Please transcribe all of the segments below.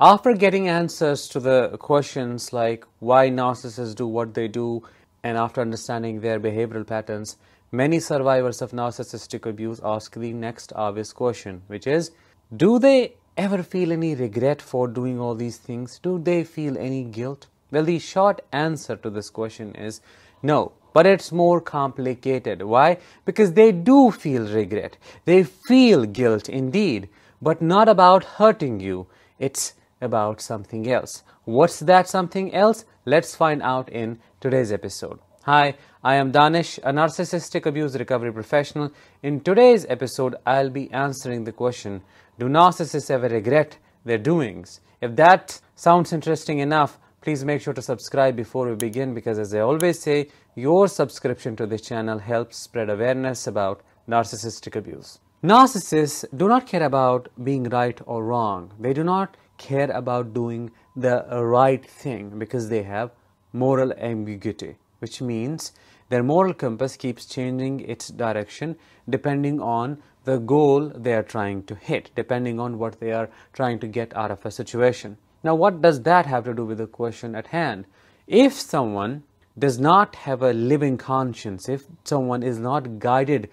After getting answers to the questions like why narcissists do what they do, and after understanding their behavioral patterns, many survivors of narcissistic abuse ask the next obvious question, which is, do they ever feel any regret for doing all these things? Do they feel any guilt? Well, the short answer to this question is no. But it's more complicated. Why? Because they do feel regret. They feel guilt indeed, but not about hurting you. It's about something else. What's that something else? Let's find out in today's episode. Hi, I am Danish, a narcissistic abuse recovery professional. In today's episode, I'll be answering the question, do narcissists ever regret their doings? If that sounds interesting enough, please make sure to subscribe before we begin, because as I always say, your subscription to this channel helps spread awareness about narcissistic abuse. Narcissists do not care about being right or wrong. They do not care about doing the right thing because they have moral ambiguity, which means their moral compass keeps changing its direction depending on the goal they are trying to hit, depending on what they are trying to get out of a situation. Now, what does that have to do with the question at hand? If someone does not have a living conscience, if someone is not guided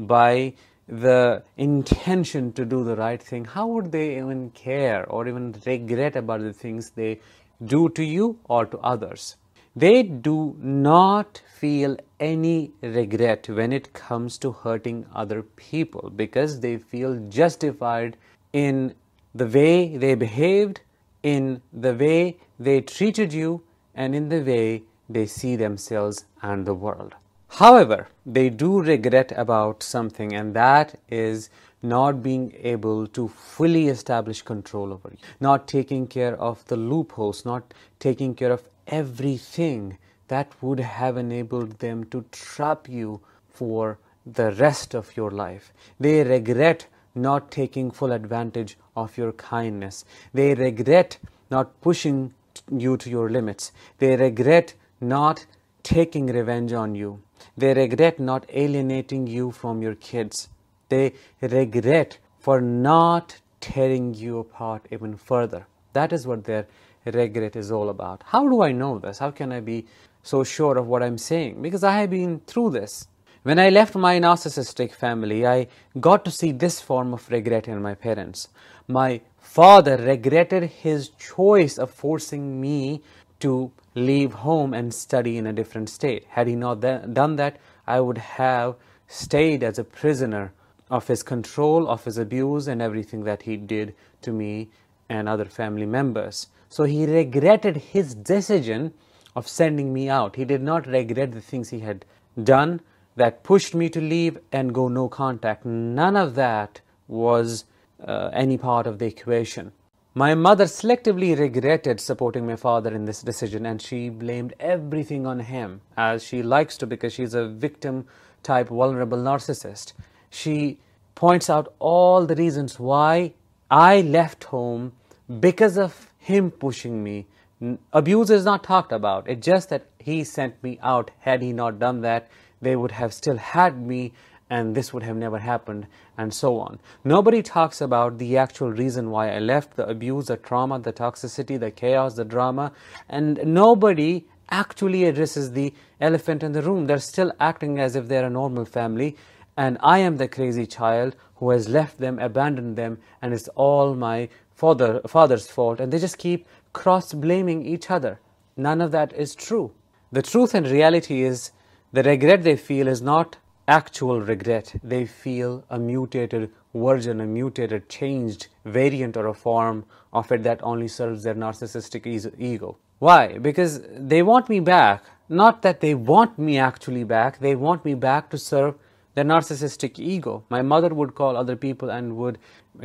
by the intention to do the right thing, how would they even care or even regret about the things they do to you or to others? They do not feel any regret when it comes to hurting other people because they feel justified in the way they behaved, in the way they treated you, and in the way they see themselves and the world. However, they do regret about something, and that is not being able to fully establish control over you, not taking care of the loopholes, not taking care of everything that would have enabled them to trap you for the rest of your life. They regret not taking full advantage of your kindness. They regret not pushing you to your limits. They regret not taking revenge on you. They regret not alienating you from your kids. They regret for not tearing you apart even further. That is what their regret is all about. How do I know this? How can I be so sure of what I'm saying? Because I have been through this. When I left my narcissistic family, I got to see this form of regret in my parents. My father regretted his choice of forcing me to leave home and study in a different state. Had he not done that, I would have stayed as a prisoner of his control, of his abuse, and everything that he did to me and other family members. So he regretted his decision of sending me out. He did not regret the things he had done that pushed me to leave and go no contact. None of that was any part of the equation. My mother selectively regretted supporting my father in this decision, and she blamed everything on him, as she likes to, because she's a victim-type vulnerable narcissist. She points out all the reasons why I left home because of him pushing me. Abuse is not talked about. It's just that he sent me out. Had he not done that, they would have still had me, and this would have never happened, and so on. Nobody talks about the actual reason why I left, the abuse, the trauma, the toxicity, the chaos, the drama, and nobody actually addresses the elephant in the room. They're still acting as if they're a normal family, and I am the crazy child who has left them, abandoned them, and it's all my father's fault, and they just keep cross-blaming each other. None of that is true. The truth and reality is the regret they feel is not actual regret. They feel a mutated version, a mutated, changed variant or a form of it that only serves their narcissistic ego. Why? Because they want me back. Not that they want me actually back. They want me back to serve their narcissistic ego. My mother would call other people and would,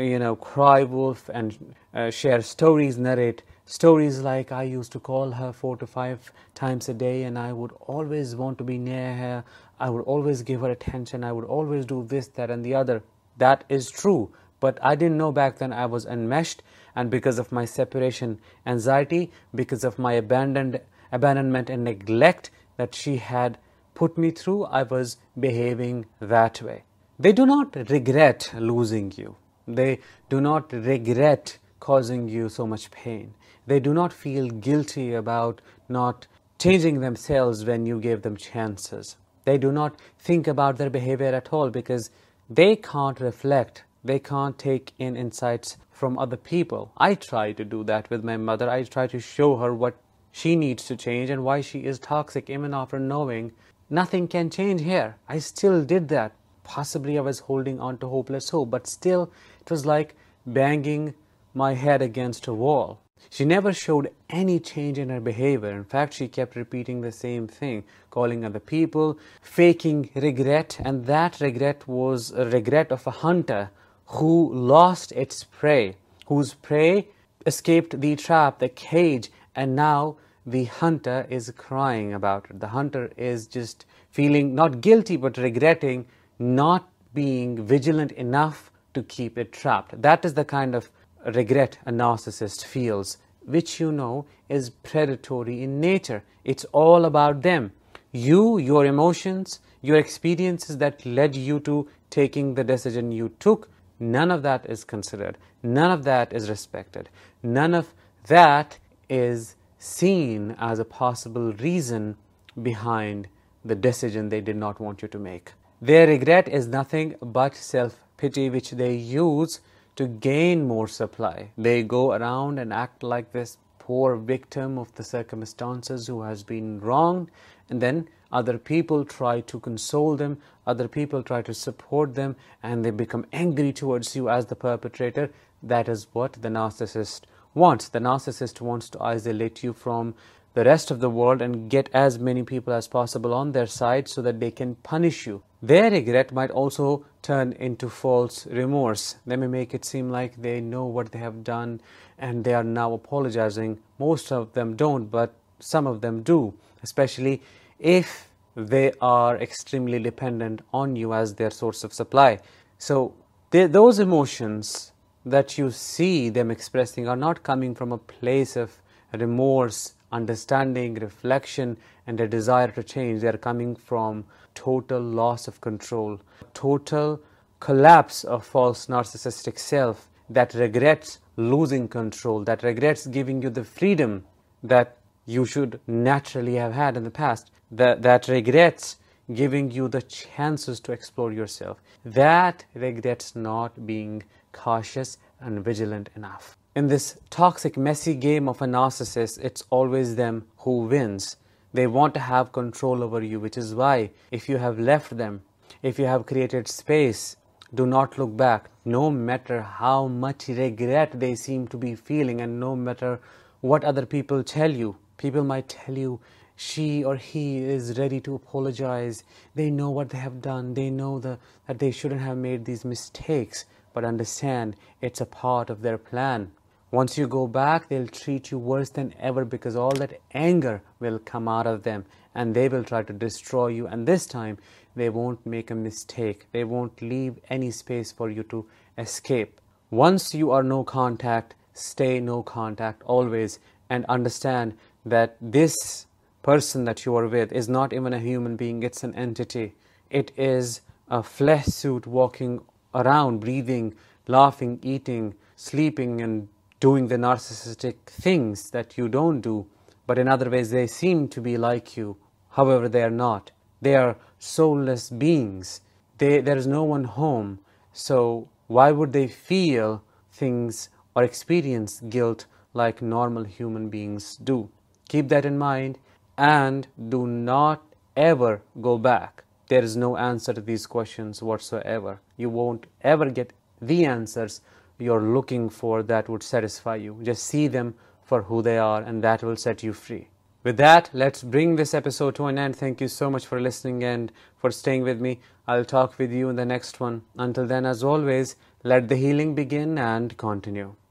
cry wolf and share stories, narrate stories like I used to call her 4 to 5 times a day, and I would always want to be near her. I would always give her attention. I would always do this, that, and the other. That is true. But I didn't know back then I was enmeshed, and because of my separation anxiety, because of my abandonment and neglect that she had put me through, I was behaving that way. They do not regret losing you. They do not regret causing you so much pain. They do not feel guilty about not changing themselves when you gave them chances. They do not think about their behavior at all because they can't reflect. They can't take in insights from other people. I try to do that with my mother. I try to show her what she needs to change and why she is toxic, even after knowing nothing can change here. I still did that. Possibly I was holding on to hopeless hope, but still it was like banging my head against a wall. She never showed any change in her behavior. In fact, she kept repeating the same thing, calling other people, faking regret, and that regret was a regret of a hunter who lost its prey, whose prey escaped the trap, the cage, and now the hunter is crying about it. The hunter is just feeling not guilty but regretting not being vigilant enough to keep it trapped. That is the kind of regret a narcissist feels, which is predatory in nature. It's all about them. You, your emotions, your experiences that led you to taking the decision you took, none of that is considered. None of that is respected. None of that is seen as a possible reason behind the decision they did not want you to make. Their regret is nothing but self-pity, which they use to gain more supply. They go around and act like this poor victim of the circumstances who has been wronged, and then other people try to console them, other people try to support them, and they become angry towards you as the perpetrator. That is what the narcissist wants. The narcissist wants to isolate you from the rest of the world and get as many people as possible on their side so that they can punish you. Their regret might also turn into false remorse. They may make it seem like they know what they have done and they are now apologizing. Most of them don't, but some of them do, especially if they are extremely dependent on you as their source of supply. So those emotions that you see them expressing are not coming from a place of remorse, understanding, reflection, and a desire to change. They are coming from total loss of control, total collapse of false narcissistic self that regrets losing control, that regrets giving you the freedom that you should naturally have had in the past, that regrets giving you the chances to explore yourself, that regrets not being cautious and vigilant enough. In this toxic, messy game of a narcissist, it's always them who wins. They want to have control over you, which is why if you have left them, if you have created space, do not look back. No matter how much regret they seem to be feeling, and no matter what other people tell you. People might tell you she or he is ready to apologize. They know what they have done. They know that they shouldn't have made these mistakes. But understand, it's a part of their plan. Once you go back, they'll treat you worse than ever because all that anger will come out of them and they will try to destroy you. And this time, they won't make a mistake. They won't leave any space for you to escape. Once you are no contact, stay no contact always, and understand that this person that you are with is not even a human being. It's an entity. It is a flesh suit walking around, breathing, laughing, eating, sleeping, and doing the narcissistic things that you don't do. But in other ways, they seem to be like you. However, they are not. They are soulless beings. There is no one home. So why would they feel things or experience guilt like normal human beings do? Keep that in mind and do not ever go back. There is no answer to these questions whatsoever. You won't ever get the answers you're looking for that would satisfy you. Just see them for who they are, and that will set you free. With that, let's bring this episode to an end. Thank you so much for listening and for staying with me. I'll talk with you in the next one. Until then, as always, let the healing begin and continue.